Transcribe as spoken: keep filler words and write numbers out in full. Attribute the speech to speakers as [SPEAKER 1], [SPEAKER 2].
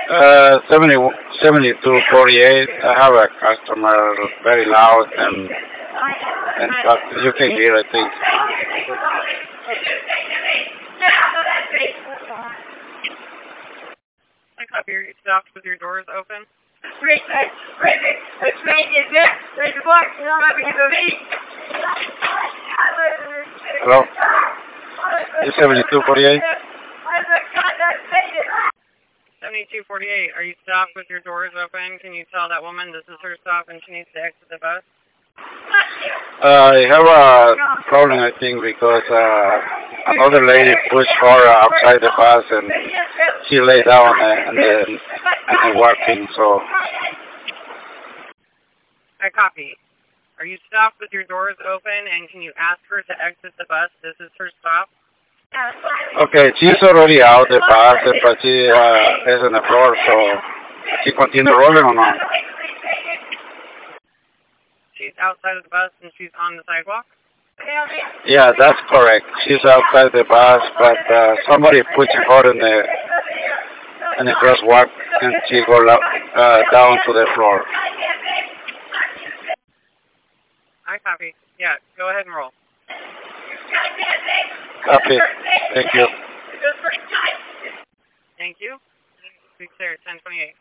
[SPEAKER 1] Uh, seventy, seventy-two forty-eight. I have a customer very loud and and talk, you can hear, I think.
[SPEAKER 2] I copy. You stopped with your doors open.
[SPEAKER 1] Hello? It's seventy-two forty-eight?
[SPEAKER 2] seventy-two forty-eight. Are you stopped with your doors open? Can you tell that woman this is her stop and she needs to exit the bus?
[SPEAKER 1] Uh, I have a problem, I think, because uh, another lady pushed her outside the bus and she lay down and then and walking, so.
[SPEAKER 2] I copy. Are you stopped with your doors open and can you ask her to exit the bus? This is her stop.
[SPEAKER 1] Okay, she's already out the bus, but she uh, is on the floor, so she continue rolling or not?
[SPEAKER 2] She's outside of the bus and she's on the sidewalk?
[SPEAKER 1] Yeah, that's correct. She's outside the bus, but uh, somebody pushed her in the in the crosswalk, and she go uh, down to the floor.
[SPEAKER 2] I copy. Yeah, go ahead and roll.
[SPEAKER 1] Copy. Thank you.
[SPEAKER 2] Thank you. Speak there, ten twenty-eight.